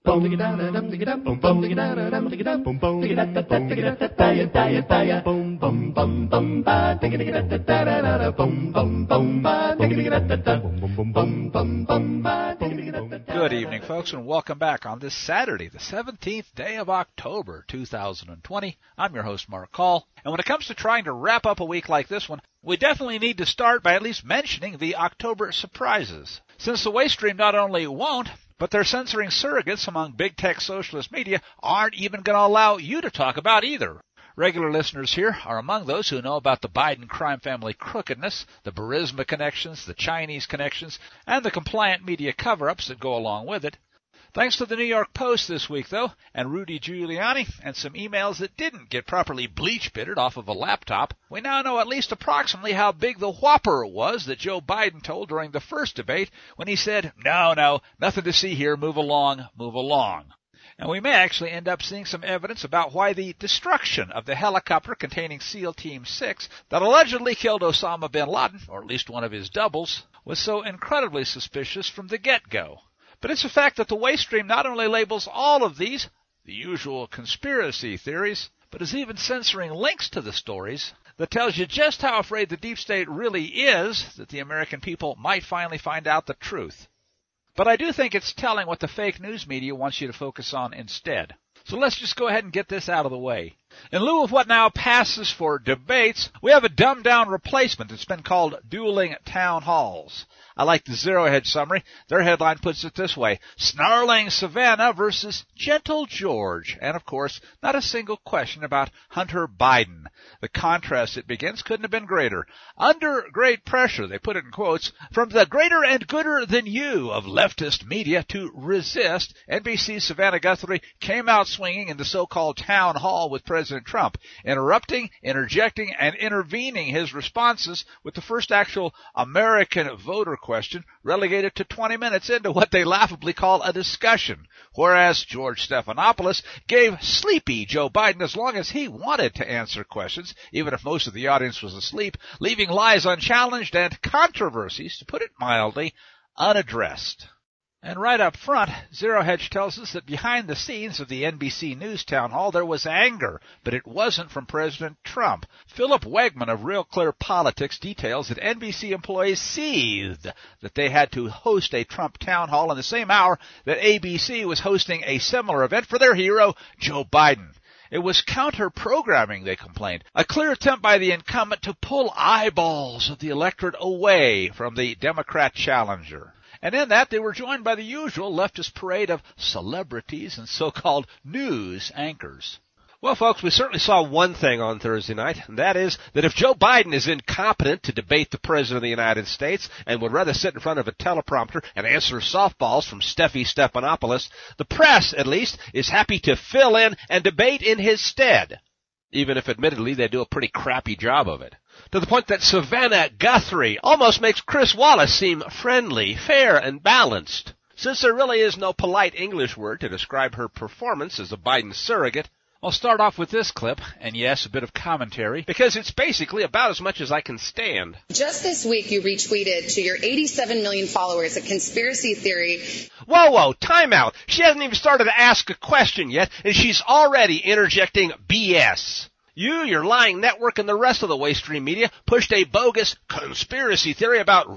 Good evening, folks, and welcome back on this Saturday, the 17th day of October, 2020. I'm your host, Mark Call, and when it comes to trying to wrap up a week like this one, we definitely need to start by at least mentioning the October surprises. Since the waste stream not only won't, but they're censoring surrogates among big tech socialist media aren't even going to allow you to talk about either. Regular listeners here are among those who know about the Biden crime family crookedness, the Burisma connections, the Chinese connections, and the compliant media cover-ups that go along with it. Thanks to the New York Post this week, though, and Rudy Giuliani, and some emails that didn't get properly bleach-bitted off of a laptop, we now know at least approximately how big the whopper was that Joe Biden told during the first debate when he said, no, nothing to see here, move along, move along. And we may actually end up seeing some evidence about why the destruction of the helicopter containing SEAL Team 6 that allegedly killed Osama bin Laden, or at least one of his doubles, was so incredibly suspicious from the get-go. But it's a fact that the waste stream not only labels all of these, the usual conspiracy theories, but is even censoring links to the stories that tells you just how afraid the deep state really is that the American people might finally find out the truth. But I do think it's telling what the fake news media wants you to focus on instead. So let's just go ahead and get this out of the way. In lieu of what now passes for debates, we have a dumbed-down replacement that's been called dueling town halls. I like the Zero Hedge summary. Their headline puts it this way: Snarling Savannah versus Gentle George. And, of course, not a single question about Hunter Biden. The contrast it begins couldn't have been greater. Under great pressure, they put it in quotes, from the greater and gooder than you of leftist media to resist, NBC's Savannah Guthrie came out swinging in the so-called town hall with President Trump, interrupting, interjecting, and intervening his responses with the first actual American voter question relegated to 20 minutes into what they laughably call a discussion, whereas George Stephanopoulos gave sleepy Joe Biden as long as he wanted to answer questions, even if most of the audience was asleep, leaving lies unchallenged and controversies, to put it mildly, unaddressed. And right up front, Zero Hedge tells us that behind the scenes of the NBC News town hall there was anger, but it wasn't from President Trump. Philip Wegman of Real Clear Politics details that NBC employees seethed that they had to host a Trump town hall in the same hour that ABC was hosting a similar event for their hero, Joe Biden. It was counter-programming, they complained, a clear attempt by the incumbent to pull eyeballs of the electorate away from the Democrat challenger. And in that, they were joined by the usual leftist parade of celebrities and so-called news anchors. Well, folks, we certainly saw one thing on Thursday night, and that is that if Joe Biden is incompetent to debate the President of the United States and would rather sit in front of a teleprompter and answer softballs from Steffi Stephanopoulos, the press, at least, is happy to fill in and debate in his stead, even if admittedly they do a pretty crappy job of it. To the point that Savannah Guthrie almost makes Chris Wallace seem friendly, fair, and balanced. Since there really is no polite English word to describe her performance as a Biden surrogate, I'll start off with this clip, and yes, a bit of commentary, because it's basically about as much as I can stand. Just this week, you retweeted to your 87 million followers a conspiracy theory. Whoa, time out. She hasn't even started to ask a question yet, and she's already interjecting BS. You, your lying network, and the rest of the waste stream media pushed a bogus conspiracy theory about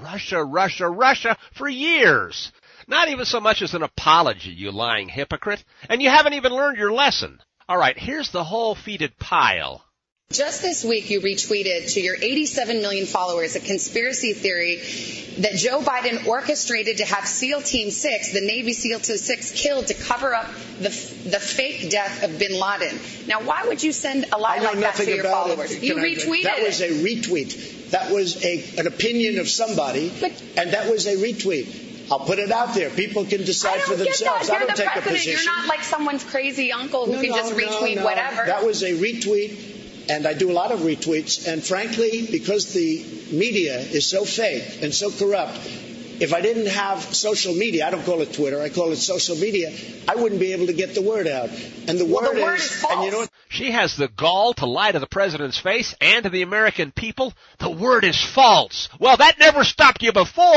Russia for years. Not even so much as an apology, you lying hypocrite. And you haven't even learned your lesson. All right, here's the whole feeded pile. Just this week, you retweeted to your 87 million followers a conspiracy theory that Joe Biden orchestrated to have SEAL Team 6, the Navy SEAL Team 6, killed to cover up the fake death of bin Laden. Now, why would you send a lie like that to your followers? You retweeted it. That was a retweet. That was an opinion of somebody, and that was a retweet. I'll put it out there. People can decide for themselves. I don't take a position. You're not like someone's crazy uncle who can just retweet whatever. That was a retweet, and I do a lot of retweets. And frankly, because the media is so fake and so corrupt, if I didn't have social media, I don't call it Twitter, I call it social media, I wouldn't be able to get the word out. And the word is false. And you know what? She has the gall to lie to the president's face and to the American people. The word is false. Well, that never stopped you before.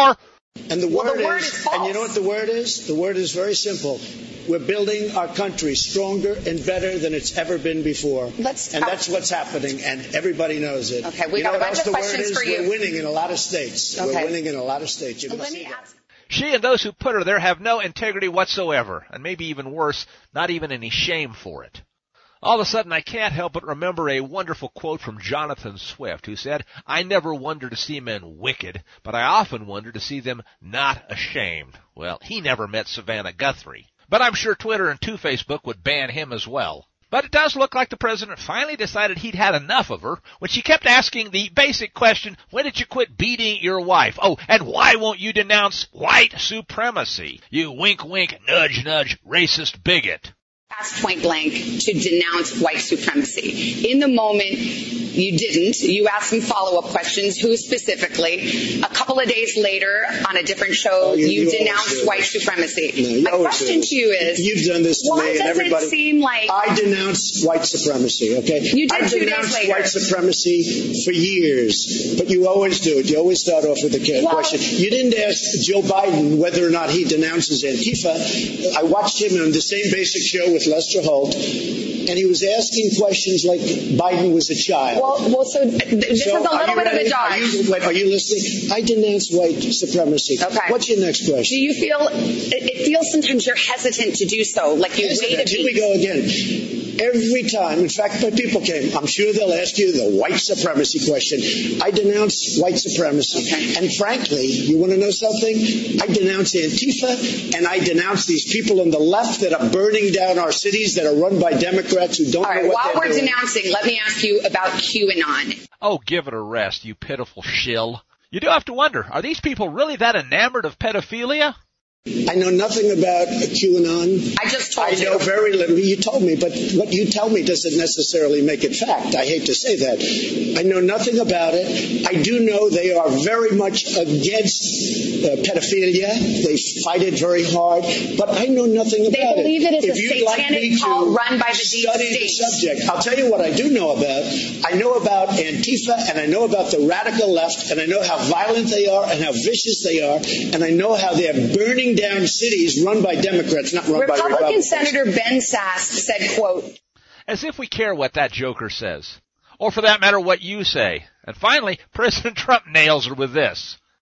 And the word is false. And you know what the word is? The word is very simple. We're building our country stronger and better than it's ever been before. That's what's happening, and everybody knows it. Okay, we got a bunch of questions for you. We're winning in a lot of states. Okay. We're winning in a lot of states. Let me ask. She and those who put her there have no integrity whatsoever, and maybe even worse, not even any shame for it. All of a sudden, I can't help but remember a wonderful quote from Jonathan Swift, who said, "I never wonder to see men wicked, but I often wonder to see them not ashamed." Well, he never met Savannah Guthrie. But I'm sure Twitter and Facebook would ban him as well. But it does look like the president finally decided he'd had enough of her when she kept asking the basic question, when did you quit beating your wife? Oh, and why won't you denounce white supremacy? You wink, wink, nudge, nudge, racist bigot. Asked point blank to denounce white supremacy. In the moment, you didn't. You asked some follow-up questions. Who specifically? A couple of days later, on a different show, you denounced white supremacy. No, my question to you is, you've done this to me and everybody. Why does it seem like I denounce white supremacy? Okay, you did 2 days later. I denounced white supremacy for years, but you always do it. You always start off with a question. You didn't ask Joe Biden whether or not he denounces Antifa. I watched him on the same basic show with Lester Holt, and he was asking questions like Biden was a child. So this is a little bit of a dodge. Are you listening? I denounce white supremacy. Okay. What's your next question? Do you feel, it feels sometimes you're hesitant to do so, like you wait a beat. Here we go again. Every time, in fact, when people came, I'm sure they'll ask you the white supremacy question. I denounce white supremacy. Okay. And frankly, you want to know something? I denounce Antifa, and I denounce these people on the left that are burning down our cities that are run by Democrats who don't know what they're doing. While we're denouncing, let me ask you about QAnon. Oh, give it a rest, you pitiful shill. You do have to wonder, are these people really that enamored of pedophilia? I know nothing about QAnon. I just told you. I know very little. You told me, but what you tell me doesn't necessarily make it fact. I hate to say that. I know nothing about it. I do know they are very much against pedophilia. They fight it very hard, but I know nothing about it. They believe it is if a satanic cult run by the deep study state. The subject. I'll tell you what I do know about. I know about Antifa, and I know about the radical left, and I know how violent they are and how vicious they are, and I know how they're burning down cities run by Democrats, not run by Republicans. Republican Senator Ben Sasse said, quote, as if we care what that joker says. Or for that matter, what you say. And finally, President Trump nails her with this.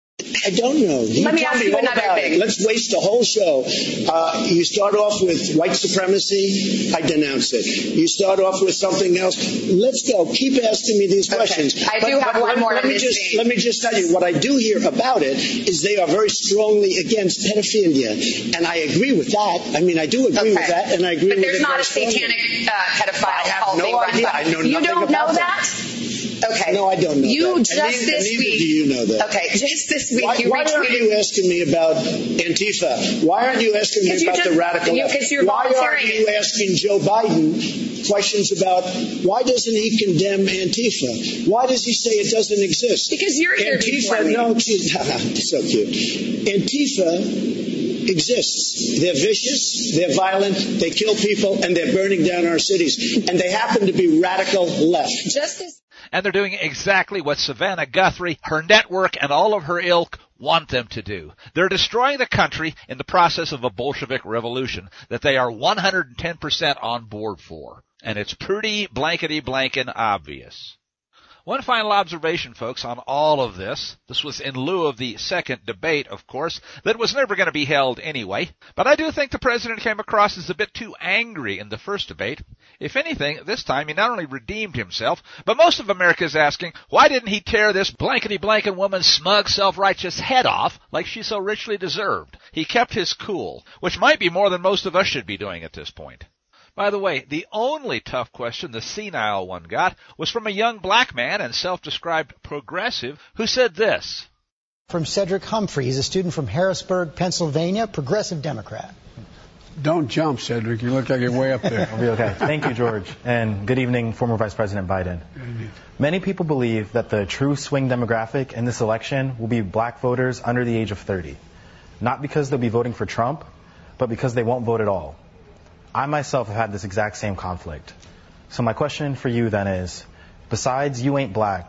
I don't know. Let me ask you another thing. Let's waste the whole show. You start off with white supremacy. I denounce it. You start off with something else. Let's go. Keep asking me these questions. I do have one more. Let me just tell you, what I do hear about it is they are very strongly against pedophilia. And I agree with that. I mean, I do agree with that, and I agree with it. But there's not a satanic pedophile cult being run by. I know nothing You don't know about that? Okay. No, I don't know that. Neither do you know that. Okay, just this week why aren't you asking me about Antifa? Why aren't you asking me about the radical left? Why aren't you asking Joe Biden questions about why doesn't he condemn Antifa? Why does he say it doesn't exist? Because you're here before me. No, so cute. Antifa exists. They're vicious, they're violent, they kill people, and they're burning down our cities. And they happen to be radical left. And they're doing exactly what Savannah Guthrie, her network, and all of her ilk want them to do. They're destroying the country in the process of a Bolshevik revolution that they are 110% on board for. And it's pretty blankety-blankin' obvious. One final observation, folks, on all of this. This was in lieu of the second debate, of course, that was never going to be held anyway. But I do think the president came across as a bit too angry in the first debate. If anything, this time he not only redeemed himself, but most of America is asking, why didn't he tear this blankety-blankin' woman's smug, self-righteous head off like she so richly deserved? He kept his cool, which might be more than most of us should be doing at this point. By the way, the only tough question the senile one got was from a young black man and self-described progressive who said this. From Cedric Humphrey. He's a student from Harrisburg, Pennsylvania, progressive Democrat. Don't jump, Cedric. You look like you're way up there. I'll be okay. Thank you, George. And good evening, former Vice President Biden. Many people believe that the true swing demographic in this election will be black voters under the age of 30. Not because they'll be voting for Trump, but because they won't vote at all. I myself have had this exact same conflict. So my question for you then is, besides you ain't black,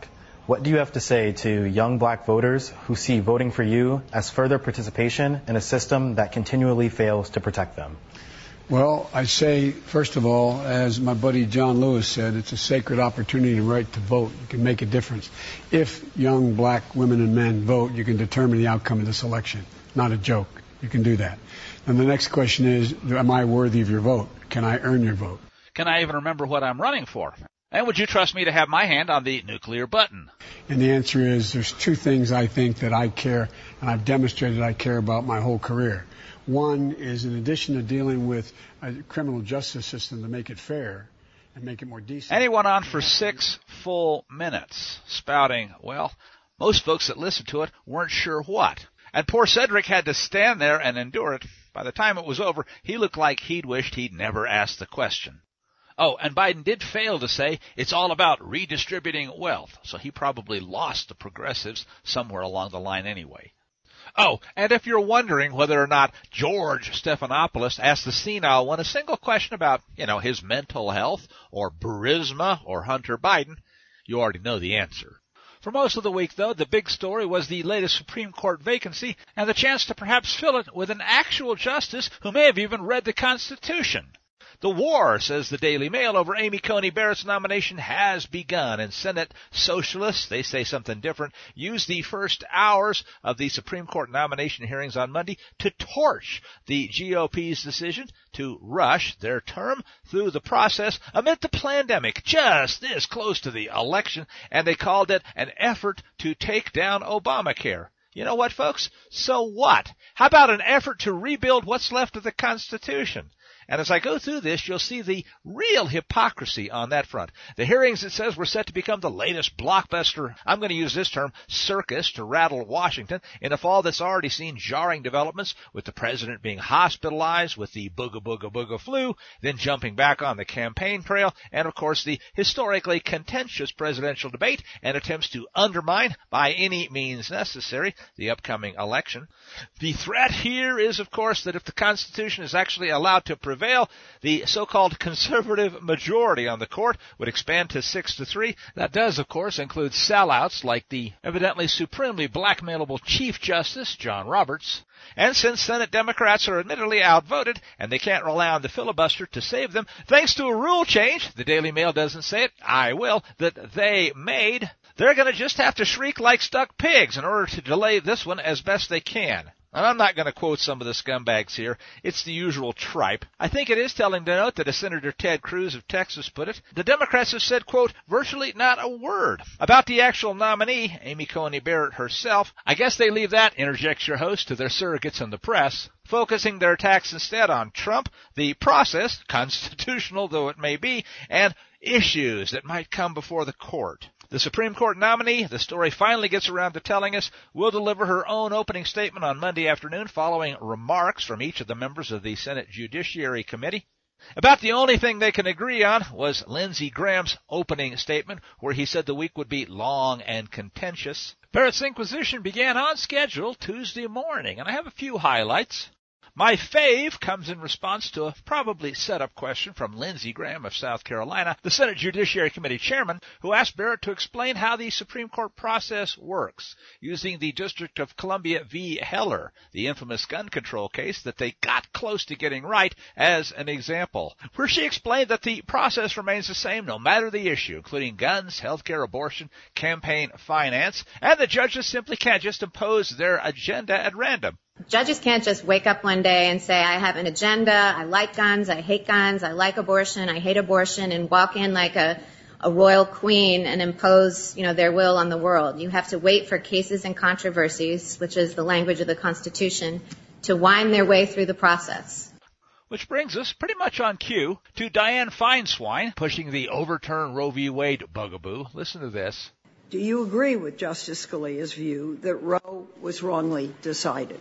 What do you have to say to young black voters who see voting for you as further participation in a system that continually fails to protect them? Well, I say, first of all, as my buddy John Lewis said, it's a sacred opportunity and right to vote. You can make a difference. If young black women and men vote, you can determine the outcome of this election. Not a joke. You can do that. And the next question is, am I worthy of your vote? Can I earn your vote? Can I even remember what I'm running for? And would you trust me to have my hand on the nuclear button? And the answer is there's two things I think that I care, and I've demonstrated I care about my whole career. One is, in addition to dealing with a criminal justice system to make it fair and make it more decent. And he went on for 6 full minutes, spouting, well, most folks that listened to it weren't sure what. And poor Cedric had to stand there and endure it. By the time it was over, he looked like he'd wished he'd never asked the question. Oh, and Biden did fail to say it's all about redistributing wealth, so he probably lost the progressives somewhere along the line anyway. Oh, and if you're wondering whether or not George Stephanopoulos asked the senile one a single question about, his mental health or Burisma or Hunter Biden, you already know the answer. For most of the week, though, the big story was the latest Supreme Court vacancy and the chance to perhaps fill it with an actual justice who may have even read the Constitution. The war, says the Daily Mail, over Amy Coney Barrett's nomination has begun, and Senate socialists, they say something different, used the first hours of the Supreme Court nomination hearings on Monday to torch the GOP's decision to rush their term through the process amid the pandemic, just this close to the election, and they called it an effort to take down Obamacare. You know what, folks? So what? How about an effort to rebuild what's left of the Constitution? And as I go through this, you'll see the real hypocrisy on that front. The hearings, it says, were set to become the latest blockbuster, I'm going to use this term, circus to rattle Washington in a fall that's already seen jarring developments with the president being hospitalized with the booga flu, then jumping back on the campaign trail, and of course the historically contentious presidential debate and attempts to undermine, by any means necessary, the upcoming election. The threat here is, of course, that if the Constitution is actually allowed to prevail, the so-called conservative majority on the court would expand to 6-3. That does, of course, include sellouts like the evidently supremely blackmailable Chief Justice John Roberts. And since Senate Democrats are admittedly outvoted and they can't rely on the filibuster to save them, thanks to a rule change, the Daily Mail doesn't say it, I will, that they made, they're going to just have to shriek like stuck pigs in order to delay this one as best they can. And I'm not going to quote some of the scumbags here. It's the usual tripe. I think it is telling to note that as Senator Ted Cruz of Texas put it, the Democrats have said, quote, virtually not a word about the actual nominee, Amy Coney Barrett herself. I guess they leave that, interjects your host, to their surrogates in the press, focusing their attacks instead on Trump, the process, constitutional though it may be, and issues that might come before the court. The Supreme Court nominee, the story finally gets around to telling us, will deliver her own opening statement on Monday afternoon following remarks from each of the members of the Senate Judiciary Committee. About the only thing they can agree on was Lindsey Graham's opening statement, where he said the week would be long and contentious. Barrett's inquisition began on schedule Tuesday morning, and I have a few highlights. My fave comes in response to a probably set-up question from Lindsey Graham of South Carolina, the Senate Judiciary Committee chairman, who asked Barrett to explain how the Supreme Court process works, using the District of Columbia v. Heller, the infamous gun control case that they got close to getting right, as an example, where she explained that the process remains the same no matter the issue, including guns, healthcare, abortion, campaign finance, and the judges simply can't just impose their agenda at random. Judges can't just wake up one day and say, I have an agenda, I like guns, I hate guns, I like abortion, I hate abortion, and walk in like a royal queen and impose, their will on the world. You have to wait for cases and controversies, which is the language of the Constitution, to wind their way through the process. Which brings us, pretty much on cue, to Dianne Feinstein pushing the overturn Roe v. Wade bugaboo. Listen to this. Do you agree with Justice Scalia's view that Roe was wrongly decided?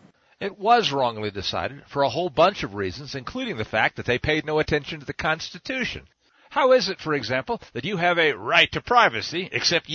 It was wrongly decided for a whole bunch of reasons, including the fact that they paid no attention to the Constitution. How is it, for example, that you have a right to privacy, except,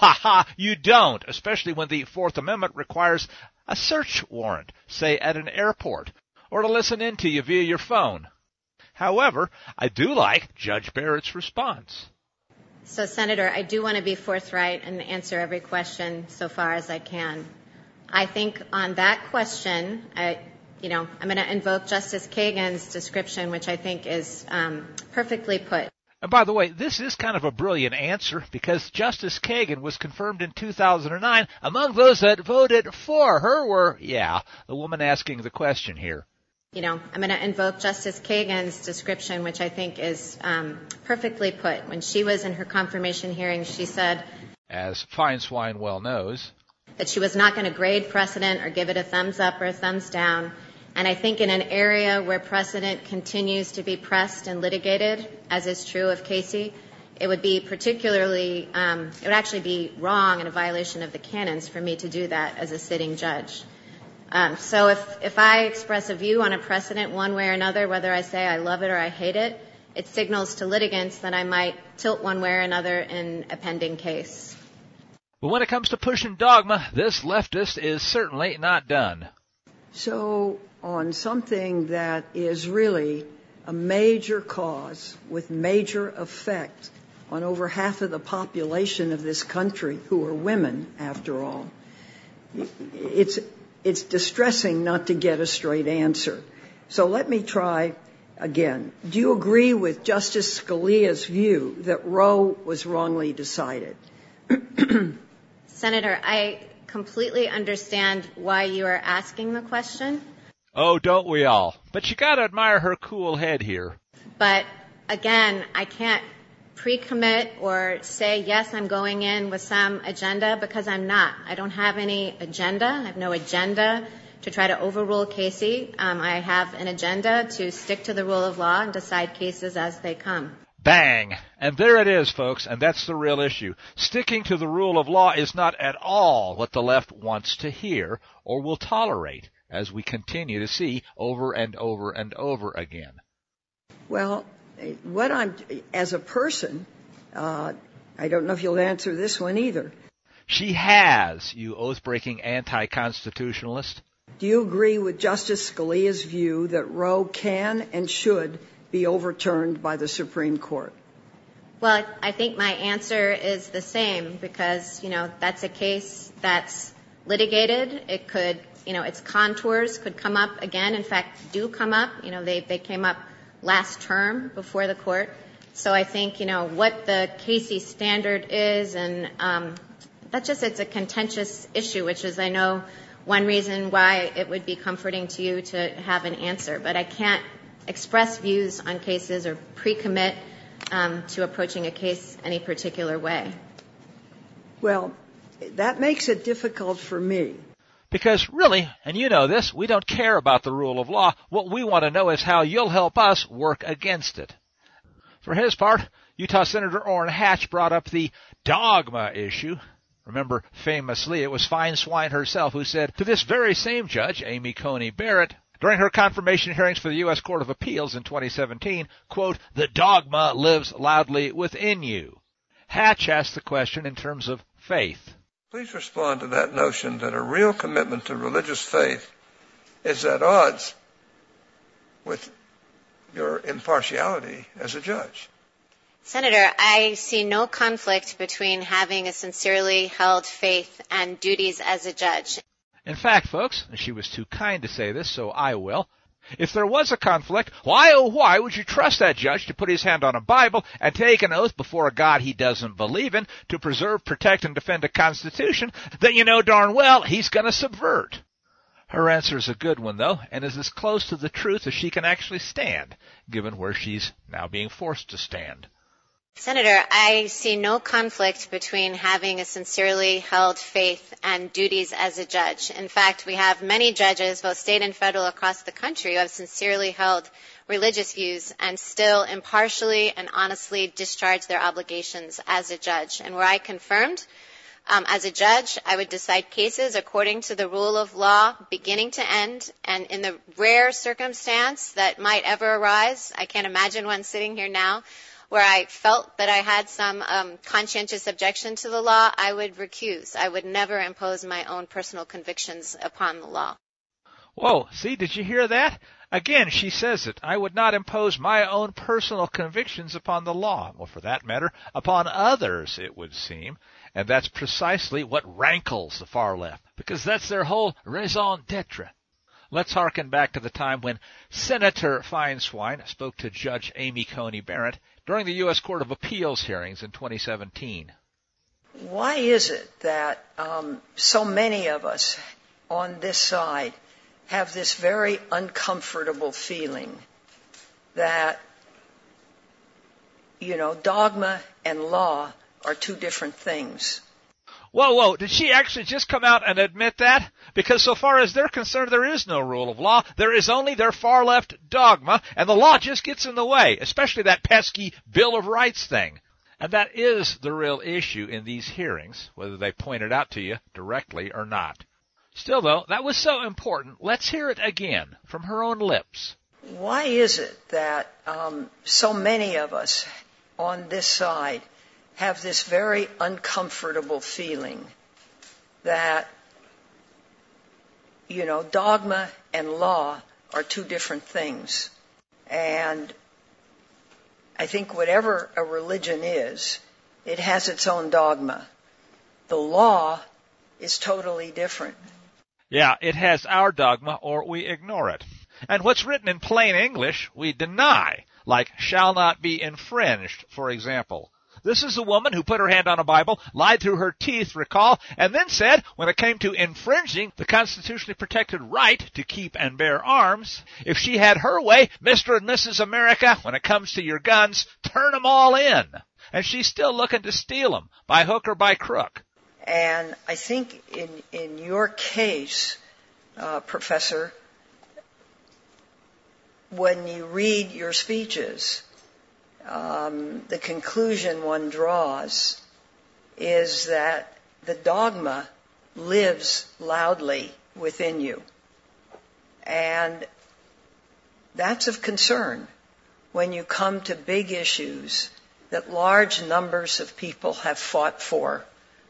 you don't, especially when the Fourth Amendment requires a search warrant, say at an airport, or to listen in to you via your phone? However, I do like Judge Barrett's response. So, Senator, I do want to be forthright and answer every question so far as I can. I think on that question, I'm going to invoke Justice Kagan's description, which I think is perfectly put. And by the way, this is kind of a brilliant answer because Justice Kagan was confirmed in 2009. Among those that voted for her were, the woman asking the question here. I'm going to invoke Justice Kagan's description, which I think is perfectly put. When she was in her confirmation hearing, she said, as Fine Swine well knows, that she was not going to grade precedent or give it a thumbs up or a thumbs down. And I think in an area where precedent continues to be pressed and litigated, as is true of Casey, it would be particularly, it would actually be wrong and a violation of the canons for me to do that as a sitting judge. So if I express a view on a precedent one way or another, whether I say I love it or I hate it, it signals to litigants that I might tilt one way or another in a pending case. But when it comes to pushing dogma, this leftist is certainly not done. So on something that is really a major cause with major effect on over half of the population of this country, who are women, after all, it's distressing not to get a straight answer. So let me try again. Do you agree with Justice Scalia's view that Roe was wrongly decided? Senator, I completely understand why you are asking the question. Oh, don't we all? But you got to admire her cool head here. But again, I can't pre-commit or say, yes, I'm going in with some agenda, because I'm not. I don't have any agenda. I have no agenda to try to overrule Casey. I have an agenda to stick to the rule of law and decide cases as they come. Bang! And there it is, folks, and that's the real issue. Sticking to the rule of law is not at all what the left wants to hear or will tolerate, as we continue to see over and over and over again. Well, as a person, I don't know if you'll answer this one either. She has, you oath-breaking anti-constitutionalist. Do you agree with Justice Scalia's view that Roe can and should be overturned by the Supreme Court? Well, I think my answer is the same, because, that's a case that's litigated. It could, its contours could come up again. In fact, do come up. They came up last term before the court. So I think, what the Casey standard is, and it's a contentious issue, which is, I know, one reason why it would be comforting to you to have an answer. But I can't express views on cases or pre-commit to approaching a case any particular way. Well, that makes it difficult for me. Because really, and you know this, we don't care about the rule of law. What we want to know is how you'll help us work against it. For his part, Utah Senator Orrin Hatch brought up the dogma issue. Remember, famously, it was Fine Swine herself who said to this very same judge, Amy Coney Barrett, during her confirmation hearings for the U.S. Court of Appeals in 2017, quote, "The dogma lives loudly within you." Hatch asked the question in terms of faith. Please respond to that notion that a real commitment to religious faith is at odds with your impartiality as a judge. Senator, I see no conflict between having a sincerely held faith and duties as a judge. In fact, folks, she was too kind to say this, so I will. If there was a conflict, why, oh why, would you trust that judge to put his hand on a Bible and take an oath before a God he doesn't believe in to preserve, protect, and defend a Constitution that you know darn well he's going to subvert? Her answer is a good one, though, and is as close to the truth as she can actually stand, given where she's now being forced to stand. Senator, I see no conflict between having a sincerely held faith and duties as a judge. In fact, we have many judges, both state and federal, across the country who have sincerely held religious views and still impartially and honestly discharge their obligations as a judge. And were I confirmed as a judge, I would decide cases according to the rule of law, beginning to end, and in the rare circumstance that might ever arise, I can't imagine one sitting here now, where I felt that I had some conscientious objection to the law, I would recuse. I would never impose my own personal convictions upon the law. Whoa, see, did you hear that? Again, she says it, I would not impose my own personal convictions upon the law, or for that matter, upon others, it would seem. And that's precisely what rankles the far left, because that's their whole raison d'etre. Let's hearken back to the time when Senator Feinstein spoke to Judge Amy Coney Barrett during the U.S. Court of Appeals hearings in 2017. Why is it that so many of us on this side have this very uncomfortable feeling that, dogma and law are two different things? Whoa, did she actually just come out and admit that? Because so far as they're concerned, there is no rule of law. There is only their far-left dogma, and the law just gets in the way, especially that pesky Bill of Rights thing. And that is the real issue in these hearings, whether they point it out to you directly or not. Still, though, that was so important, let's hear it again from her own lips. Why is it that so many of us on this side have this very uncomfortable feeling that, dogma and law are two different things? And I think whatever a religion is, it has its own dogma. The law is totally different. Yeah, it has our dogma or we ignore it. And what's written in plain English, we deny, like shall not be infringed, for example. This is a woman who put her hand on a Bible, lied through her teeth, recall, and then said when it came to infringing the constitutionally protected right to keep and bear arms, if she had her way, Mr. and Mrs. America, when it comes to your guns, turn them all in. And she's still looking to steal them, by hook or by crook. And I think in your case, Professor, when you read your speeches, the conclusion one draws is that the dogma lives loudly within you. And that's of concern when you come to big issues that large numbers of people have fought for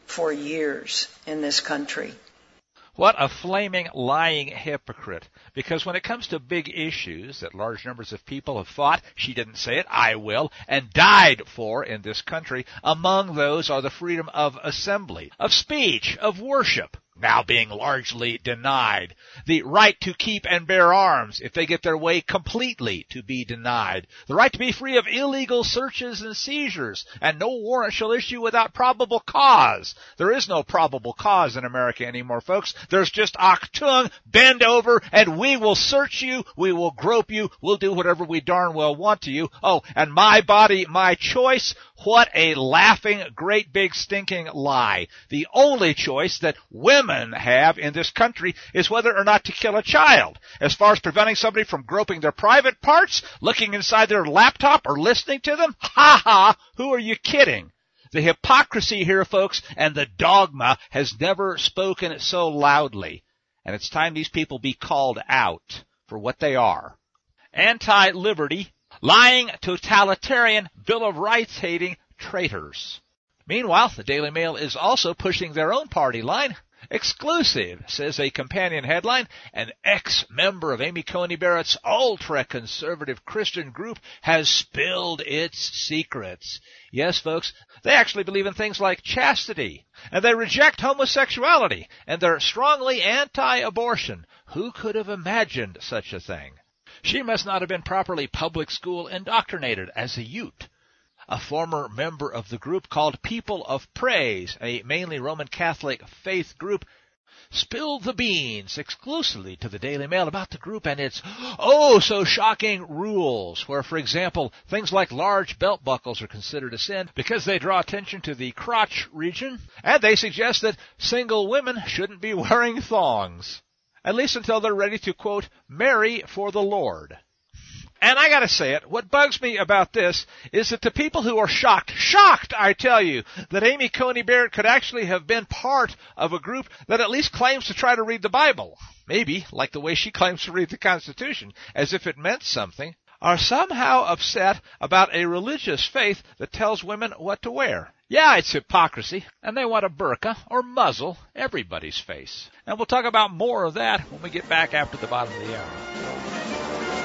years in this country. What a flaming, lying hypocrite. Because when it comes to big issues that large numbers of people have fought, she didn't say it, I will, and died for in this country, among those are the freedom of assembly, of speech, of worship, now being largely denied. The right to keep and bear arms, if they get their way, completely to be denied. The right to be free of illegal searches and seizures, and no warrant shall issue without probable cause. There is no probable cause in America anymore, folks. There's just Achtung, bend over, and we will search you, we will grope you, we'll do whatever we darn well want to you. Oh, and my body, my choice. What a laughing, great big stinking lie. The only choice that women have in this country is whether or not to kill a child. As far as preventing somebody from groping their private parts, looking inside their laptop, or listening to them, ha ha, who are you kidding? The hypocrisy here, folks, and the dogma has never spoken so loudly. And it's time these people be called out for what they are. Anti-liberty, lying, totalitarian, Bill of Rights hating traitors. Meanwhile, the Daily Mail is also pushing their own party line. Exclusive, says a companion headline, an ex-member of Amy Coney Barrett's ultra-conservative Christian group has spilled its secrets. Yes, folks, they actually believe in things like chastity, and they reject homosexuality, and they're strongly anti-abortion. Who could have imagined such a thing? She must not have been properly public school indoctrinated as a Ute. A former member of the group called People of Praise, a mainly Roman Catholic faith group, spilled the beans exclusively to the Daily Mail about the group and its oh-so-shocking rules, where, for example, things like large belt buckles are considered a sin because they draw attention to the crotch region, and they suggest that single women shouldn't be wearing thongs, at least until they're ready to, quote, marry for the Lord. And I gotta say it, what bugs me about this is that the people who are shocked, I tell you, that Amy Coney Barrett could actually have been part of a group that at least claims to try to read the Bible, maybe like the way she claims to read the Constitution, as if it meant something, are somehow upset about a religious faith that tells women what to wear. Yeah, it's hypocrisy, and they want to burqa or muzzle everybody's face. And we'll talk about more of that when we get back after the bottom of the hour.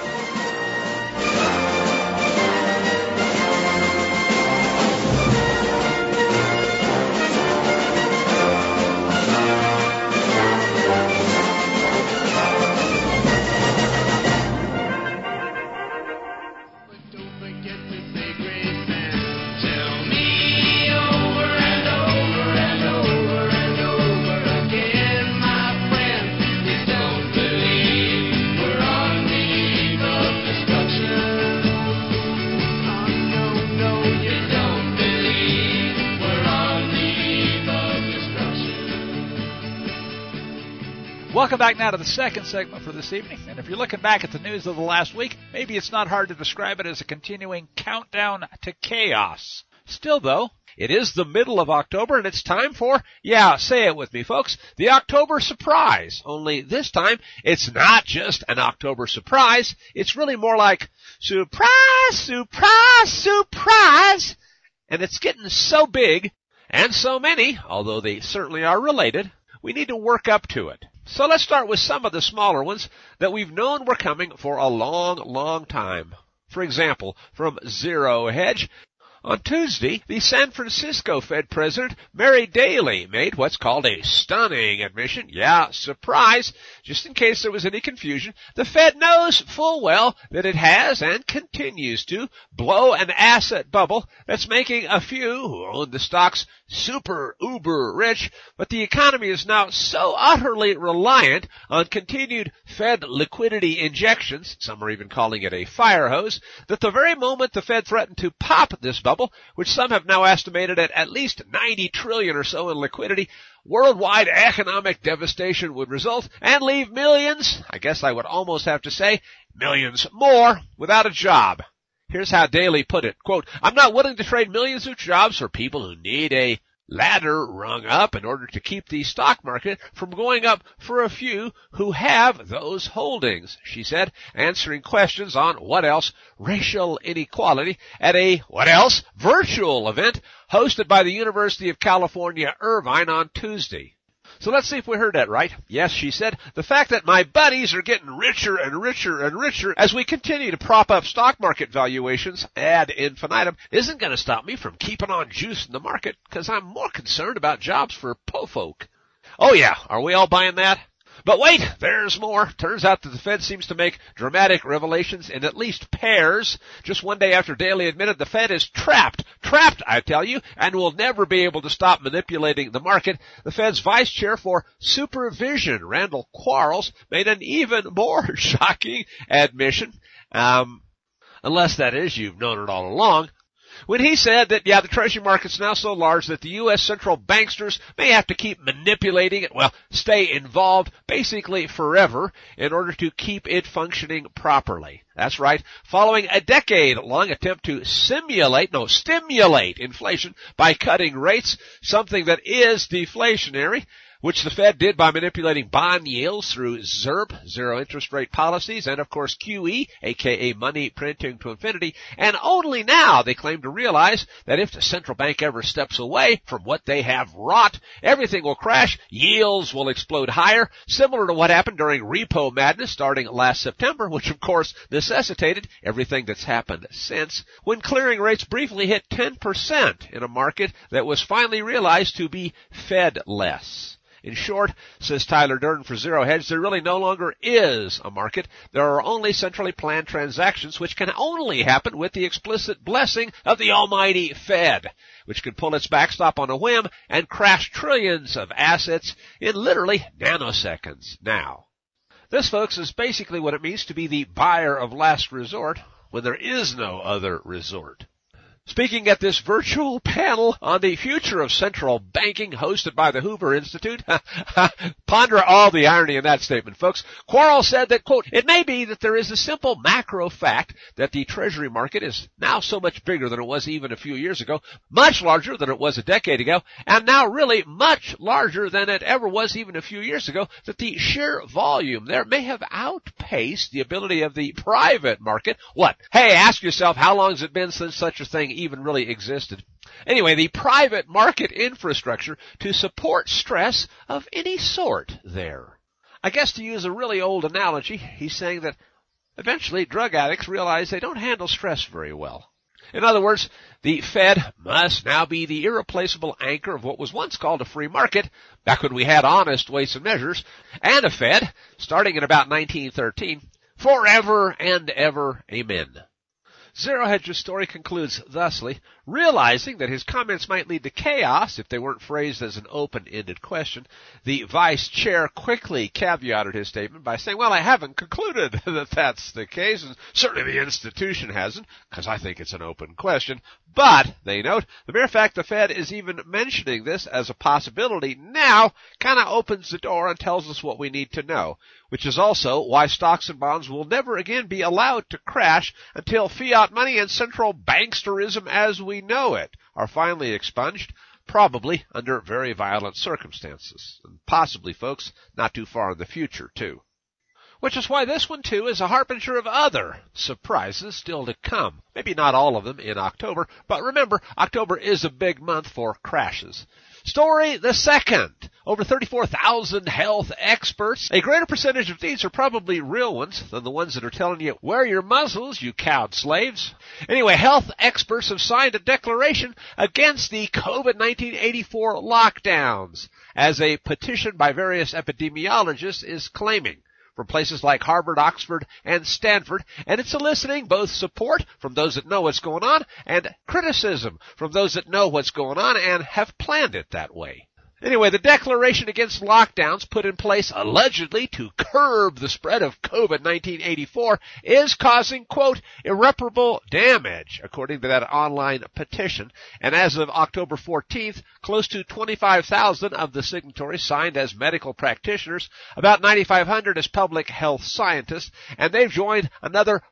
Welcome back now to the second segment for this evening. And if you're looking back at the news of the last week, maybe it's not hard to describe it as a continuing countdown to chaos. Still, though, it is the middle of October, and it's time for, say it with me, folks, the October surprise. Only this time, it's not just an October surprise. It's really more like, surprise, surprise, surprise. And it's getting so big, and so many, although they certainly are related, we need to work up to it. So let's start with some of the smaller ones that we've known were coming for a long, long time. For example, from Zero Hedge, on Tuesday, the San Francisco Fed President, Mary Daly, made what's called a stunning admission. Surprise. Just in case there was any confusion, the Fed knows full well that it has and continues to blow an asset bubble that's making a few who own the stocks super uber rich, but the economy is now so utterly reliant on continued Fed liquidity injections, some are even calling it a fire hose, that the very moment the Fed threatened to pop this bubble, which some have now estimated at least 90 trillion or so in liquidity, worldwide economic devastation would result and leave millions, I guess I would almost have to say, millions more without a job. Here's how Daly put it, quote, "I'm not willing to trade millions of jobs for people who need a ladder rung up in order to keep the stock market from going up for a few who have those holdings," she said, answering questions on what else racial inequality at a what else virtual event hosted by the University of California, Irvine on Tuesday. So let's see if we heard that right. Yes, she said, "The fact that my buddies are getting richer and richer and richer as we continue to prop up stock market valuations ad infinitum isn't going to stop me from keeping on juicing the market because I'm more concerned about jobs for po folk." Oh yeah, are we all buying that? But wait, there's more. Turns out that the Fed seems to make dramatic revelations in at least pairs. Just one day after Daly admitted the Fed is trapped, I tell you, and will never be able to stop manipulating the market, the Fed's vice chair for supervision, Randall Quarles, made an even more shocking admission, unless that is you've known it all along, when he said that, the Treasury market's now so large that the U.S. central banksters may have to keep manipulating it, stay involved basically forever in order to keep it functioning properly. That's right. Following a decade-long attempt to stimulate inflation by cutting rates, something that is deflationary, which the Fed did by manipulating bond yields through ZIRP, zero interest rate policies, and of course QE, aka money printing to infinity, and only now they claim to realize that if the central bank ever steps away from what they have wrought, everything will crash, yields will explode higher, similar to what happened during repo madness starting last September, which of course necessitated everything that's happened since, when clearing rates briefly hit 10% in a market that was finally realized to be Fed-less. In short, says Tyler Durden for Zero Hedge, there really no longer is a market. There are only centrally planned transactions which can only happen with the explicit blessing of the almighty Fed, which can pull its backstop on a whim and crash trillions of assets in literally nanoseconds now. This, folks, is basically what it means to be the buyer of last resort when there is no other resort. Speaking at this virtual panel on the future of central banking hosted by the Hoover Institute, ponder all the irony in that statement, folks. Quarles said that, quote, "It may be that there is a simple macro fact that the Treasury market is now so much bigger than it was even a few years ago, much larger than it was a decade ago, and now really much larger than it ever was even a few years ago, that the sheer volume there may have outpaced the ability of the private market." What? Hey, ask yourself, how long has it been since such a thing even really existed? Anyway, the private market infrastructure to support stress of any sort there. I guess to use a really old analogy, he's saying that eventually drug addicts realize they don't handle stress very well. In other words, the Fed must now be the irreplaceable anchor of what was once called a free market, back when we had honest weights and measures, and a Fed, starting in about 1913, forever and ever, amen. Zero Hedge's story concludes thusly: realizing that his comments might lead to chaos if they weren't phrased as an open-ended question, the vice chair quickly caveated his statement by saying, well, I haven't concluded that that's the case, and certainly the institution hasn't, because I think it's an open question. But, they note, the mere fact the Fed is even mentioning this as a possibility now kind of opens the door and tells us what we need to know, which is also why stocks and bonds will never again be allowed to crash until fiat money and central banksterism as we know it are finally expunged, probably under very violent circumstances, and possibly, folks, not too far in the future, too. Which is why this one, too, is a harbinger of other surprises still to come. Maybe not all of them in October, but remember, October is a big month for crashes. Story the second. Over 34,000 health experts. A greater percentage of these are probably real ones than the ones that are telling you, wear your muzzles, you cowed slaves. Anyway, health experts have signed a declaration against the COVID-19 84 lockdowns, as a petition by various epidemiologists is claiming, from places like Harvard, Oxford, and Stanford, and it's eliciting both support from those that know what's going on and criticism from those that know what's going on and have planned it that way. Anyway, the declaration against lockdowns put in place allegedly to curb the spread of COVID-19 84 is causing, quote, irreparable damage, according to that online petition. And as of October 14th, close to 25,000 of the signatories signed as medical practitioners, about 9,500 as public health scientists, and they've joined another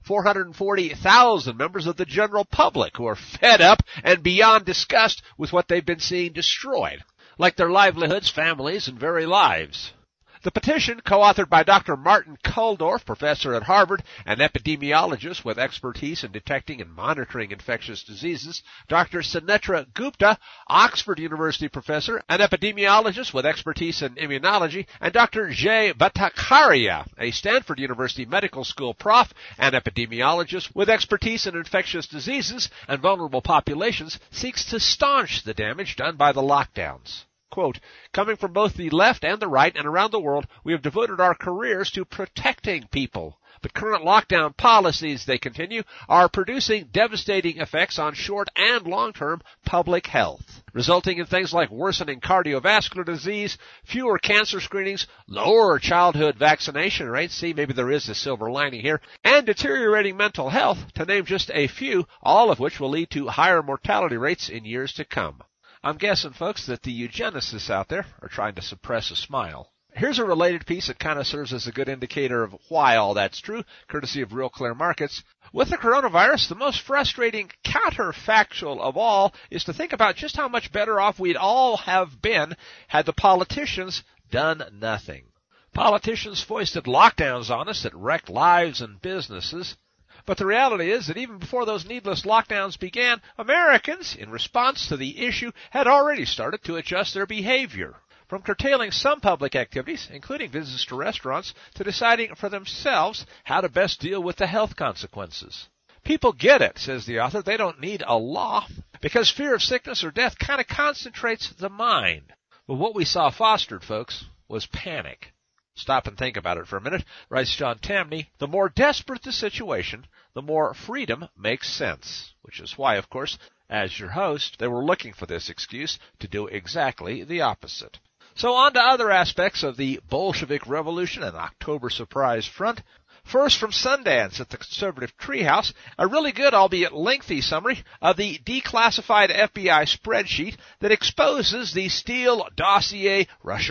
440,000 members of the general public who are fed up and beyond disgust with what they've been seeing destroyed, like their livelihoods, families, and very lives. The petition, co-authored by Dr. Martin Kulldorff, professor at Harvard, an epidemiologist with expertise in detecting and monitoring infectious diseases, Dr. Sunetra Gupta, Oxford University professor, an epidemiologist with expertise in immunology, and Dr. Jay Bhattacharya, a Stanford University Medical School prof, an epidemiologist with expertise in infectious diseases and vulnerable populations, seeks to staunch the damage done by the lockdowns. Quote, coming from both the left and the right and around the world, we have devoted our careers to protecting people. But current lockdown policies, they continue, are producing devastating effects on short and long-term public health, resulting in things like worsening cardiovascular disease, fewer cancer screenings, lower childhood vaccination rates, see, maybe there is a silver lining here, and deteriorating mental health, to name just a few, all of which will lead to higher mortality rates in years to come. I'm guessing, folks, that the eugenicists out there are trying to suppress a smile. Here's a related piece that kind of serves as a good indicator of why all that's true, courtesy of Real Clear Markets. With the coronavirus, the most frustrating counterfactual of all is to think about just how much better off we'd all have been had the politicians done nothing. Politicians foisted lockdowns on us that wrecked lives and businesses. But the reality is that even before those needless lockdowns began, Americans, in response to the issue, had already started to adjust their behavior, from curtailing some public activities, including visits to restaurants, to deciding for themselves how to best deal with the health consequences. People get it, says the author. They don't need a law, because fear of sickness or death kind of concentrates the mind. But what we saw fostered, folks, was panic. Stop and think about it for a minute, writes John Tamny. The more desperate the situation, the more freedom makes sense, which is why, of course, as your host, they were looking for this excuse to do exactly the opposite. So on to other aspects of the Bolshevik Revolution and October surprise front. First, from Sundance at the Conservative Treehouse, a really good, albeit lengthy, summary of the declassified FBI spreadsheet that exposes the Steele dossier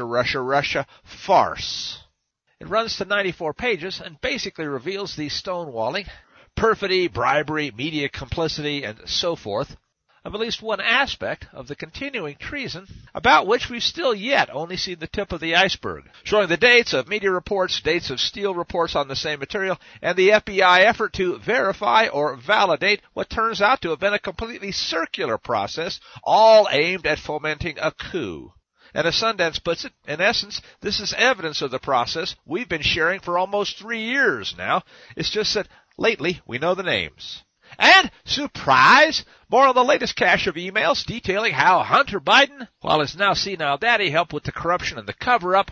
Russia farce. It runs to 94 pages and basically reveals the stonewalling, perfidy, bribery, media complicity, and so forth of at least one aspect of the continuing treason about which we've still yet only seen the tip of the iceberg, showing the dates of media reports, dates of Steele reports on the same material, and the FBI effort to verify or validate what turns out to have been a completely circular process, all aimed at fomenting a coup. And as Sundance puts it, in essence, this is evidence of the process we've been sharing for almost 3 years now. It's just that lately we know the names. And, surprise, more on the latest cache of emails detailing how Hunter Biden, while his now senile daddy helped with the corruption and the cover-up,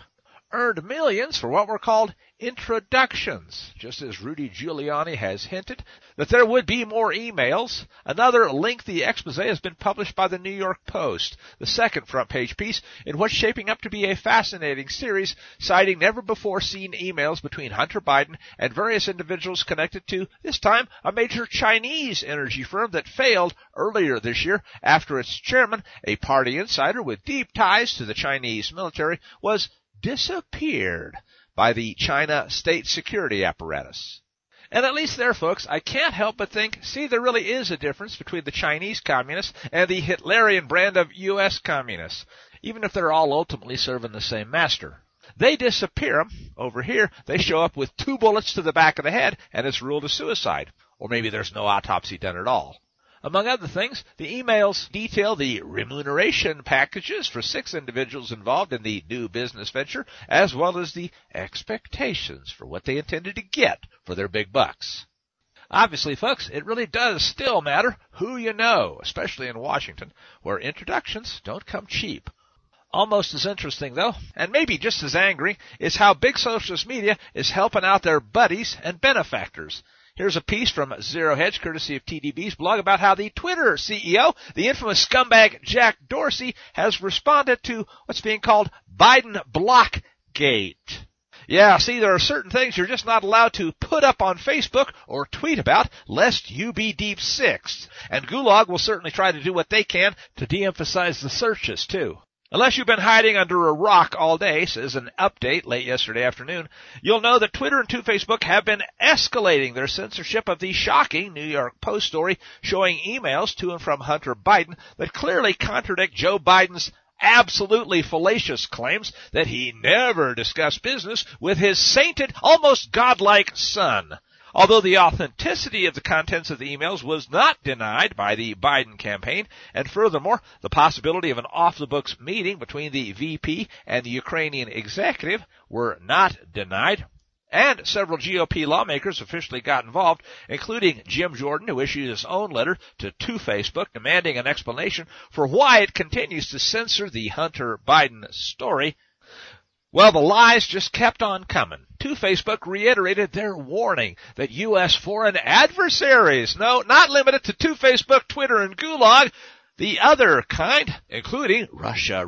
earned millions for what were called introductions, just as Rudy Giuliani has hinted that there would be more emails. Another lengthy expose has been published by the New York Post, the second front-page piece in what's shaping up to be a fascinating series, citing never-before-seen emails between Hunter Biden and various individuals connected to, this time, a major Chinese energy firm that failed earlier this year after its chairman, a party insider with deep ties to the Chinese military, was disappeared by the China state security apparatus. And at least there, folks, I can't help but think, see, there really is a difference between the Chinese communists and the Hitlerian brand of U.S. communists, even if they're all ultimately serving the same master. They disappear 'em. Over here, they show up with 2 bullets to the back of the head, and it's ruled a suicide. Or maybe there's no autopsy done at all. Among other things, the emails detail the remuneration packages for 6 individuals involved in the new business venture, as well as the expectations for what they intended to get for their big bucks. Obviously, folks, it really does still matter who you know, especially in Washington, where introductions don't come cheap. Almost as interesting, though, and maybe just as angry, is how big socialist media is helping out their buddies and benefactors. Here's a piece from Zero Hedge, courtesy of TDB's blog, about how the Twitter CEO, the infamous scumbag Jack Dorsey, has responded to what's being called Biden Blockgate. Yeah, see, there are certain things you're just not allowed to put up on Facebook or tweet about, lest you be deep-sixed. And Gulag will certainly try to do what they can to de-emphasize the searches, too. Unless you've been hiding under a rock all day, says an update late yesterday afternoon, you'll know that Twitter and Facebook have been escalating their censorship of the shocking New York Post story showing emails to and from Hunter Biden that clearly contradict Joe Biden's absolutely fallacious claims that he never discussed business with his sainted, almost godlike son. Although the authenticity of the contents of the emails was not denied by the Biden campaign, and furthermore, the possibility of an off-the-books meeting between the VP and the Ukrainian executive were not denied, and several GOP lawmakers officially got involved, including Jim Jordan, who issued his own letter to Facebook demanding an explanation for why it continues to censor the Hunter Biden story. Well, the lies just kept on coming. Facebook reiterated their warning that U.S. foreign adversaries, no, not limited to Facebook, Twitter, and Gulag, the other kind, including Russia,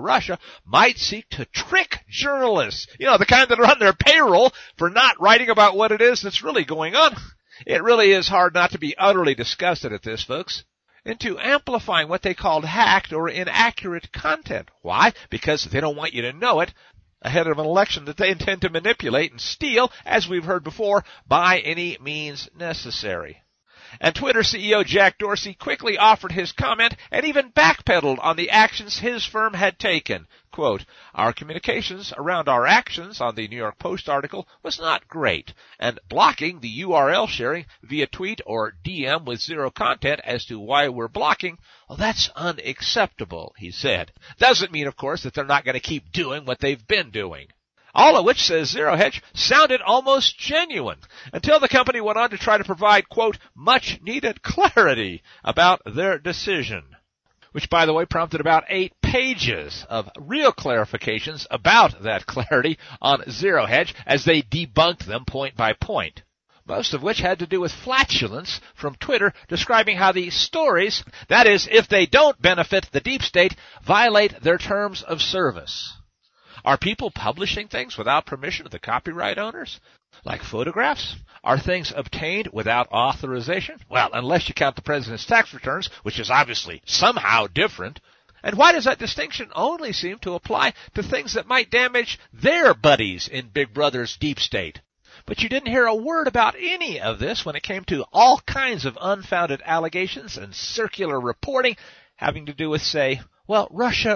might seek to trick journalists. You know, the kind that are on their payroll for not writing about what it is that's really going on. It really is hard not to be utterly disgusted at this, folks, into amplifying what they called hacked or inaccurate content. Why? Because they don't want you to know it ahead of an election that they intend to manipulate and steal, as we've heard before, by any means necessary. And Twitter CEO Jack Dorsey quickly offered his comment and even backpedaled on the actions his firm had taken. Quote, "Our communications around our actions on the New York Post article was not great, and blocking the URL sharing via tweet or DM with zero content as to why we're blocking, well, that's unacceptable," he said. Doesn't mean, of course, that they're not going to keep doing what they've been doing. All of which, says Zero Hedge, sounded almost genuine, until the company went on to try to provide, quote, much-needed clarity about their decision. Which, by the way, prompted about 8 pages of real clarifications about that clarity on Zero Hedge as they debunked them point by point. Most of which had to do with flatulence from Twitter describing how the stories, that is, if they don't benefit the deep state, violate their terms of service. Are people publishing things without permission of the copyright owners? Like photographs? Are things obtained without authorization? Well, unless you count the president's tax returns, which is obviously somehow different. And why does that distinction only seem to apply to things that might damage their buddies in Big Brother's deep state? But you didn't hear a word about any of this when it came to all kinds of unfounded allegations and circular reporting having to do with, say, well, Russia,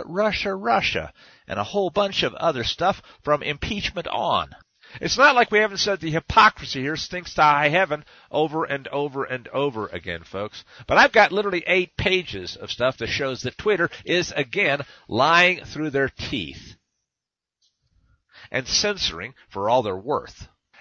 and a whole bunch of other stuff from impeachment on. It's not like we haven't said the hypocrisy here stinks to high heaven over and over and over again, folks. But I've got literally 8 pages of stuff that shows that Twitter is, again, lying through their teeth and censoring for all they're worth.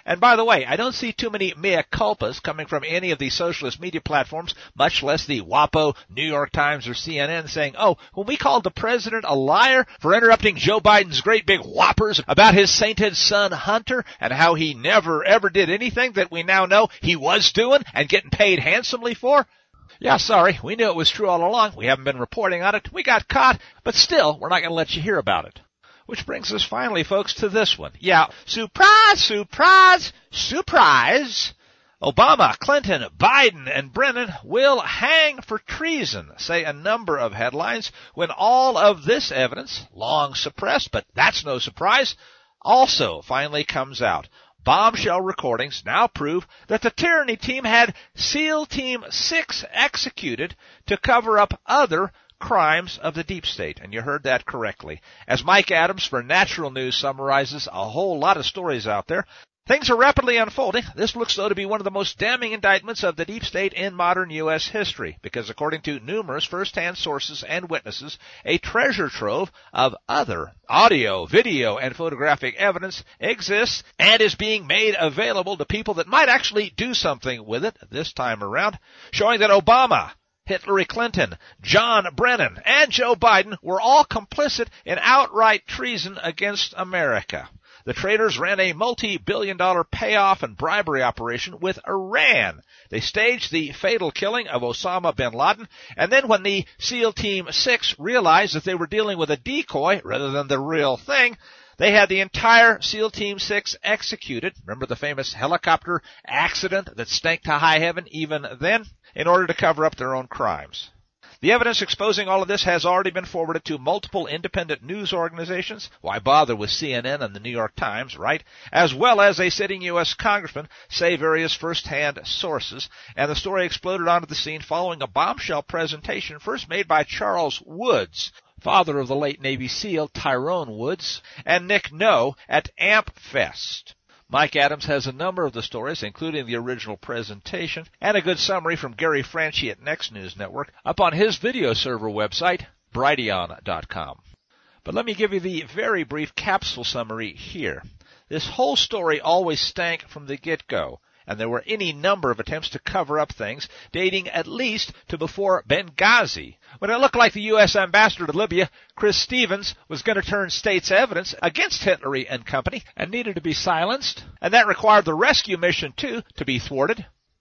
And by the way, I don't see too many mea culpas coming from any of these socialist media platforms, much less the WAPO, New York Times, or CNN saying, oh, when we called the president a liar for interrupting Joe Biden's great big whoppers about his sainted son Hunter and how he never ever did anything that we now know he was doing and getting paid handsomely for. Yeah, sorry, we knew it was true all along. We haven't been reporting on it. We got caught, but still, we're not going to let you hear about it. Which brings us finally, folks, to this one. Yeah, surprise, surprise, surprise. Obama, Clinton, Biden, and Brennan will hang for treason, say a number of headlines, when all of this evidence, long suppressed, but that's no surprise, also finally comes out. Bombshell recordings now prove that the tyranny team had SEAL Team 6 executed to cover up other crimes of the deep state, and you heard that correctly. As Mike Adams for Natural News summarizes a whole lot of stories out there, things are rapidly unfolding. This looks though to be one of the most damning indictments of the deep state in modern U.S. history, because according to numerous first-hand sources and witnesses, a treasure trove of other audio, video, and photographic evidence exists and is being made available to people that might actually do something with it this time around, showing that Obama, Hillary Clinton, John Brennan, and Joe Biden were all complicit in outright treason against America. The traitors ran a multi-billion-dollar payoff and bribery operation with Iran. They staged the fatal killing of Osama bin Laden, and then when the SEAL Team 6 realized that they were dealing with a decoy rather than the real thing, they had the entire SEAL Team 6 executed. Remember the famous helicopter accident that stank to high heaven even then? In order to cover up their own crimes. The evidence exposing all of this has already been forwarded to multiple independent news organizations. Why bother with CNN and the New York Times, right? As well as a sitting U.S. congressman, say various first-hand sources. And the story exploded onto the scene following a bombshell presentation first made by Charles Woods, father of the late Navy SEAL Tyrone Woods, and Nick Noe at AmpFest. Mike Adams has a number of the stories, including the original presentation, and a good summary from Gary Franchi at Next News Network up on his video server website, Brighteon.com. But let me give you the very brief capsule summary here. This whole story always stank from the get-go, and there were any number of attempts to cover up things, dating at least to before Benghazi, when it looked like the U.S. ambassador to Libya, Chris Stevens, was going to turn state's evidence against Hillary and company and needed to be silenced, and that required the rescue mission, too, to be thwarted.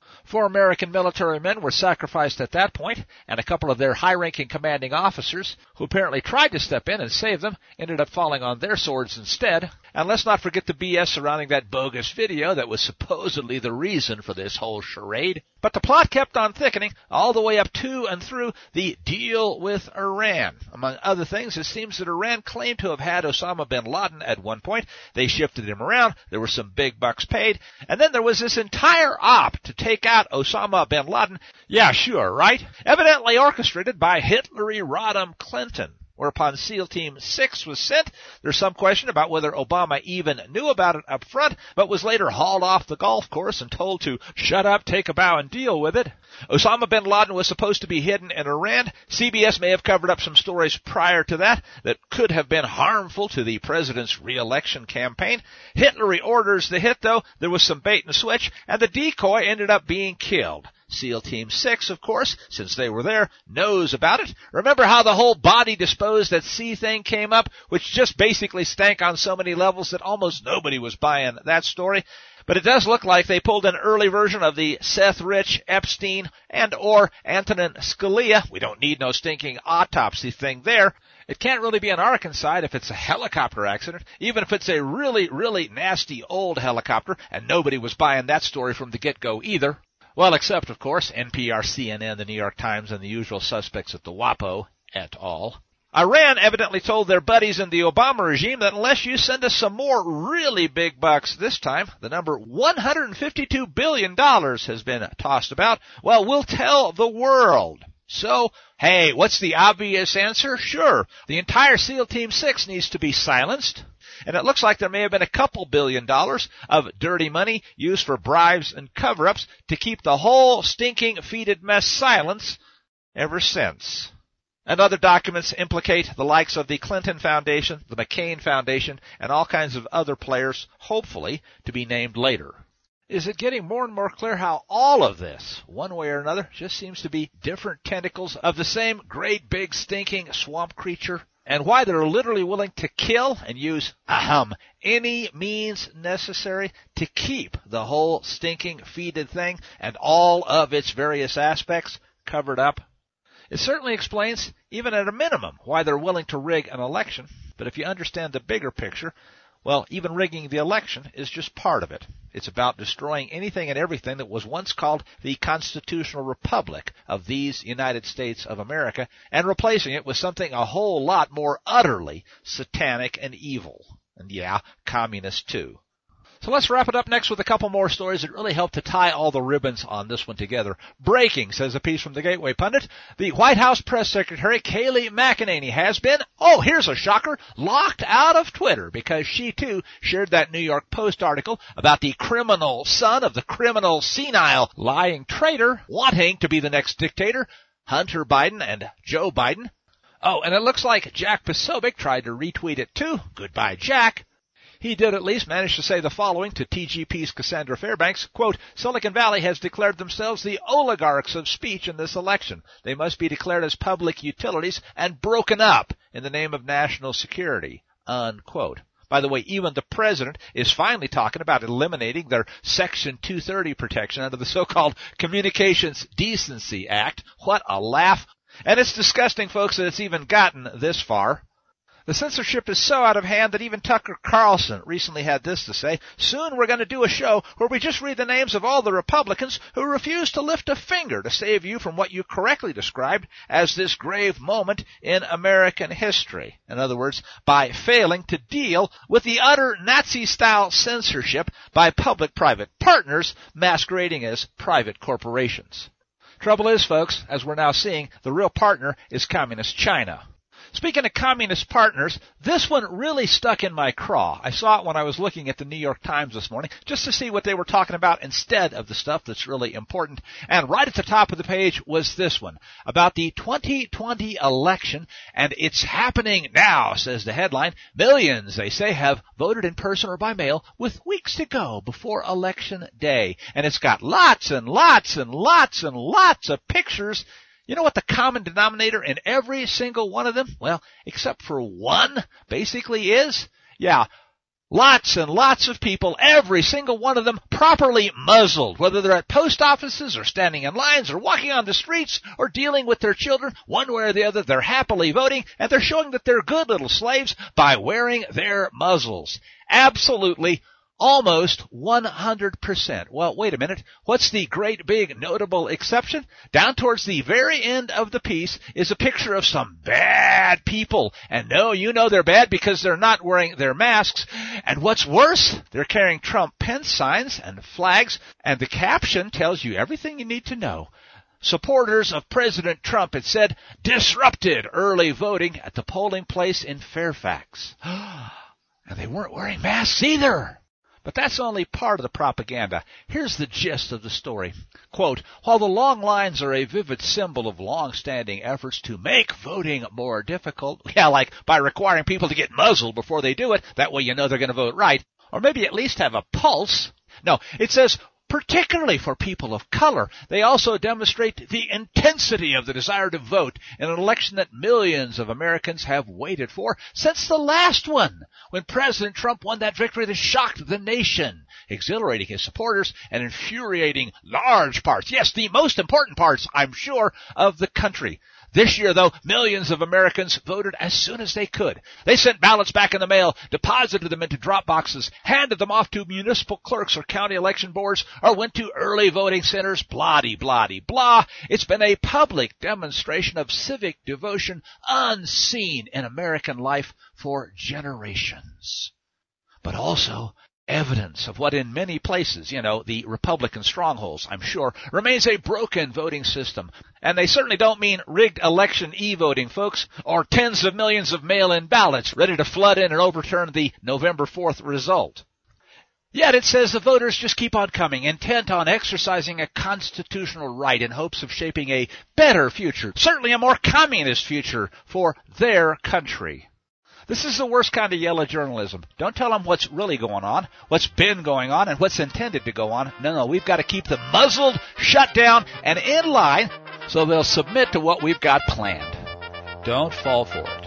4 American military men were sacrificed at that point, and a couple of their high-ranking commanding officers, who apparently tried to step in and save them, ended up falling on their swords instead. And let's not forget the BS surrounding that bogus video that was supposedly the reason for this whole charade. But the plot kept on thickening all the way up to and through the deal with Iran. Among other things, it seems that Iran claimed to have had Osama bin Laden at one point. They shifted him around. There were some big bucks paid. And then there was this entire op to take out Osama bin Laden. Yeah, sure, right? Evidently orchestrated by Hillary Rodham Clinton. Whereupon SEAL Team 6 was sent. There's some question about whether Obama even knew about it up front, but was later hauled off the golf course and told to shut up, take a bow, and deal with it. Osama bin Laden was supposed to be hidden in Iran. CBS may have covered up some stories prior to that could have been harmful to the president's re-election campaign. Hillary orders the hit, though. There was some bait and switch, and the decoy ended up being killed. SEAL Team 6, of course, since they were there, knows about it. Remember how the whole body disposed at sea thing came up, which just basically stank on so many levels that almost nobody was buying that story? But it does look like they pulled an early version of the Seth Rich, Epstein, and or Antonin Scalia. We don't need no stinking autopsy thing there. It can't really be on Arkansas if it's a helicopter accident, even if it's a really, really nasty old helicopter, and nobody was buying that story from the get-go either. Well, except, of course, NPR, CNN, the New York Times, and the usual suspects at the WAPO et al. Iran evidently told their buddies in the Obama regime that unless you send us some more really big bucks this time, the number $152 billion has been tossed about, well, we'll tell the world. So, hey, what's the obvious answer? Sure, the entire SEAL Team 6 needs to be silenced. And it looks like there may have been a couple $2 billion of dirty money used for bribes and cover-ups to keep the whole stinking, fetid mess silent ever since. And other documents implicate the likes of the Clinton Foundation, the McCain Foundation, and all kinds of other players, hopefully, to be named later. Is it getting more and more clear how all of this, one way or another, just seems to be different tentacles of the same great big stinking swamp creature? And why they're literally willing to kill and use, any means necessary to keep the whole stinking fetid thing and all of its various aspects covered up? It certainly explains, even at a minimum, why they're willing to rig an election. But if you understand the bigger picture, well, even rigging the election is just part of it. It's about destroying anything and everything that was once called the constitutional republic of these United States of America and replacing it with something a whole lot more utterly satanic and evil. And yeah, communist too. So let's wrap it up next with a couple more stories that really help to tie all the ribbons on this one together. Breaking, says a piece from the Gateway Pundit. The White House Press Secretary, Kayleigh McEnany, has been, here's a shocker, locked out of Twitter because she too shared that New York Post article about the criminal son of the criminal, senile, lying traitor wanting to be the next dictator, Hunter Biden and Joe Biden. Oh, and it looks like Jack Posobiec tried to retweet it too. Goodbye, Jack. He did at least manage to say the following to TGP's Cassandra Fairbanks, quote, Silicon Valley has declared themselves the oligarchs of speech in this election. They must be declared as public utilities and broken up in the name of national security, unquote. By the way, even the president is finally talking about eliminating their Section 230 protection under the so-called Communications Decency Act. What a laugh. And it's disgusting, folks, that it's even gotten this far. The censorship is so out of hand that even Tucker Carlson recently had this to say, soon we're going to do a show where we just read the names of all the Republicans who refuse to lift a finger to save you from what you correctly described as this grave moment in American history. In other words, by failing to deal with the utter Nazi-style censorship by public-private partners masquerading as private corporations. Trouble is, folks, as we're now seeing, the real partner is Communist China. Speaking of communist partners, this one really stuck in my craw. I saw it when I was looking at the New York Times this morning, just to see what they were talking about instead of the stuff that's really important. And right at the top of the page was this one, about the 2020 election, and it's happening now, says the headline. Millions, they say, have voted in person or by mail with weeks to go before Election Day. And it's got lots and lots and lots and lots of pictures. You know what the common denominator in every single one of them? Well, except for one, basically is? Yeah, lots and lots of people, every single one of them properly muzzled, whether they're at post offices or standing in lines or walking on the streets or dealing with their children. One way or the other, they're happily voting, and they're showing that they're good little slaves by wearing their muzzles. Absolutely. Almost 100%. Well, wait a minute. What's the great big notable exception? Down towards the very end of the piece is a picture of some bad people. And no, you know they're bad because they're not wearing their masks. And what's worse, they're carrying Trump Pence signs and flags. And the caption tells you everything you need to know. Supporters of President Trump, it said, disrupted early voting at the polling place in Fairfax. And they weren't wearing masks either. But that's only part of the propaganda. Here's the gist of the story. Quote, while the long lines are a vivid symbol of long-standing efforts to make voting more difficult, like by requiring people to get muzzled before they do it, that way you know they're going to vote right, or maybe at least have a pulse. No, it says, particularly for people of color, they also demonstrate the intensity of the desire to vote in an election that millions of Americans have waited for since the last one, when President Trump won that victory that shocked the nation, exhilarating his supporters and infuriating large parts, yes, the most important parts, I'm sure, of the country. This year, though, millions of Americans voted as soon as they could. They sent ballots back in the mail, deposited them into drop boxes, handed them off to municipal clerks or county election boards, or went to early voting centers, blah-de-blah-de-blah. It's been a public demonstration of civic devotion unseen in American life for generations. But also evidence of what in many places, the Republican strongholds, I'm sure, remains a broken voting system. And they certainly don't mean rigged election e-voting, folks, or tens of millions of mail-in ballots ready to flood in and overturn the November 4th result. Yet it says the voters just keep on coming, intent on exercising a constitutional right in hopes of shaping a better future, certainly a more communist future for their country. This is the worst kind of yellow journalism. Don't tell them what's really going on, what's been going on, and what's intended to go on. No, we've got to keep them muzzled, shut down, and in line so they'll submit to what we've got planned. Don't fall for it.